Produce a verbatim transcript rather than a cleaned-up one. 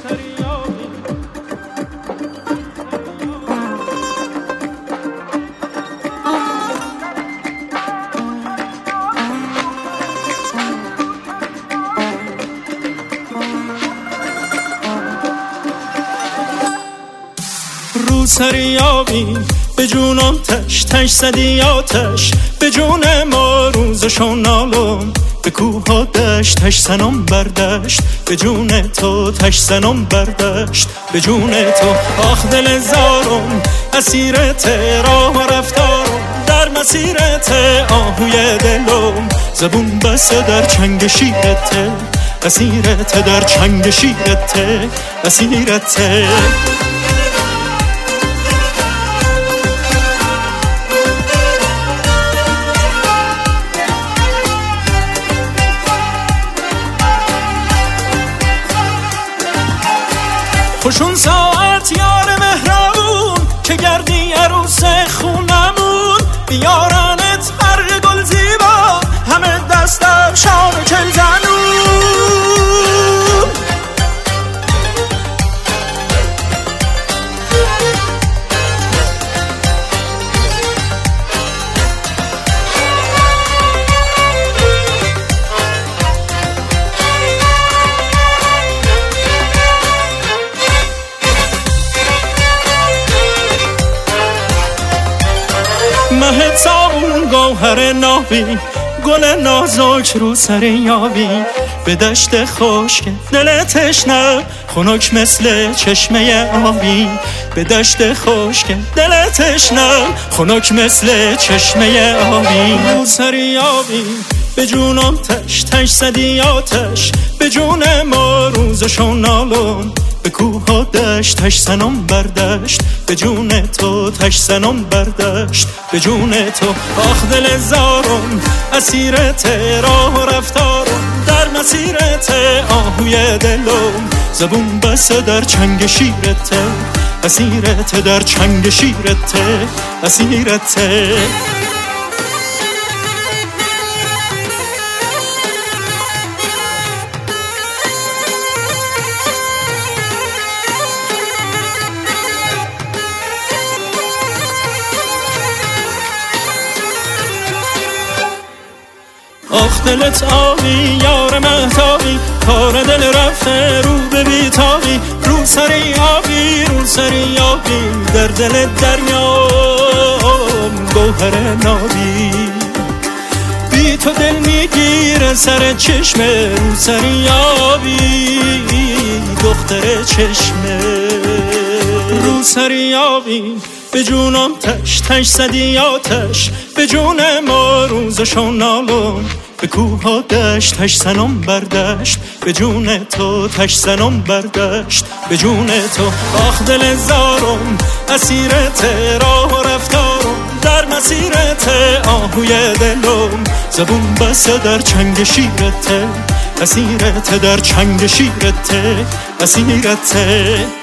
سریابی به جونم تش تش زدی آتش به جون ما روزشون نالم به کوه ها دشت تش زنم بردشت به جون تو تش زنم بردشت به جون تو آخ دل زارم اسیرت راه و رفتارم در مسیرت آهوی دلم زبون بسته در چنگ شیرت اسیرت در چنگ شیرت اسیرت خوشون ساعت یار مهربون که گردی عروس خونمون بیارنت هر گل زیبا همه دستم شام چل زنون مه تابون گوهر نابی گل نازک رو سر یابی به دشت خشک دل تشنه خنک مثل چشمه آبی به دشت خشک دل تشنه خنک مثل چشمه آبی رو سر یابی به جونم تش تش زدی آتش به جون ما روزشون نالم به کوه ها دشت تش زنم بردشت به جون تو تش زنم بردشت به جون تو آخ دل زارم اسیرت راه و رفتارم در مسیرت آهوی دلم زبون بسته در چنگ شیرت اسیرت در چنگ شیرت اسیرت آخ دلت آبی یار مهتابی کار دل رفته رو به بیتابی رو سری آبی رو سری آبی در دل دریام گوهر نابی بی تو دل میگیره سر چشمه رو سری آبی دختر چشمه رو سری آبی به جونم تش تش زدی آتش به جون ما روزشون نالم به کوه ها دشت تش زنم بردشت به جون تو تش زنم بردشت به جون تو آخ دل زارم اسیرت راه و رفتارم در مسیرت آهوی دلم زبون بسته در چنگ شیرت اسیرت در چنگ شیرت اسیرت